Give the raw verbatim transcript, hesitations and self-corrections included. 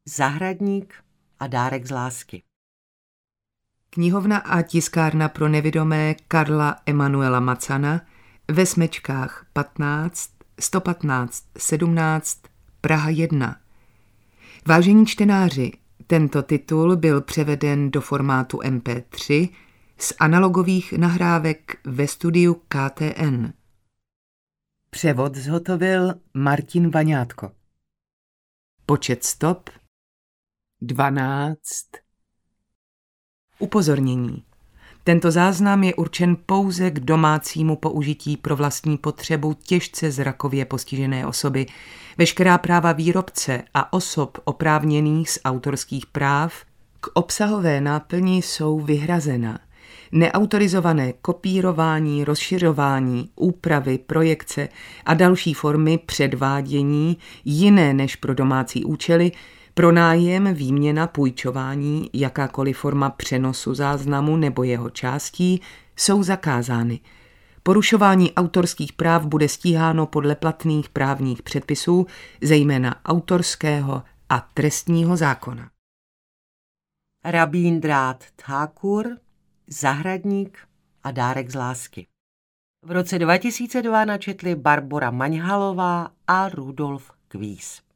Zahradník a dárek z lásky. Knihovna a tiskárna pro nevidomé Karla Emanuela Macana ve Smečkách patnáct, sto patnáct sedmnáct, Praha jedna. Vážení čtenáři, tento titul byl převeden do formátu em pé tři z analogových nahrávek ve studiu K T N. Převod zhotovil Martin Vaňátko. Počet stop dvanáct. Upozornění. Tento záznam je určen pouze k domácímu použití pro vlastní potřebu těžce zrakově postižené osoby. Veškerá práva výrobce a osob oprávněných z autorských práv k obsahové náplni jsou vyhrazena. Neautorizované kopírování, rozšiřování, úpravy, projekce a další formy předvádění jiné než pro domácí účely, pronájem, výměna, půjčování, jakákoliv forma přenosu záznamu nebo jeho částí jsou zakázány. Porušování autorských práv bude stíháno podle platných právních předpisů, zejména autorského a trestního zákona. Rabíndrát Thakur, Zahradník a dárek z lásky. V roce dva tisíce dva načetli Barbora Maňhalová a Rudolf Kvíz.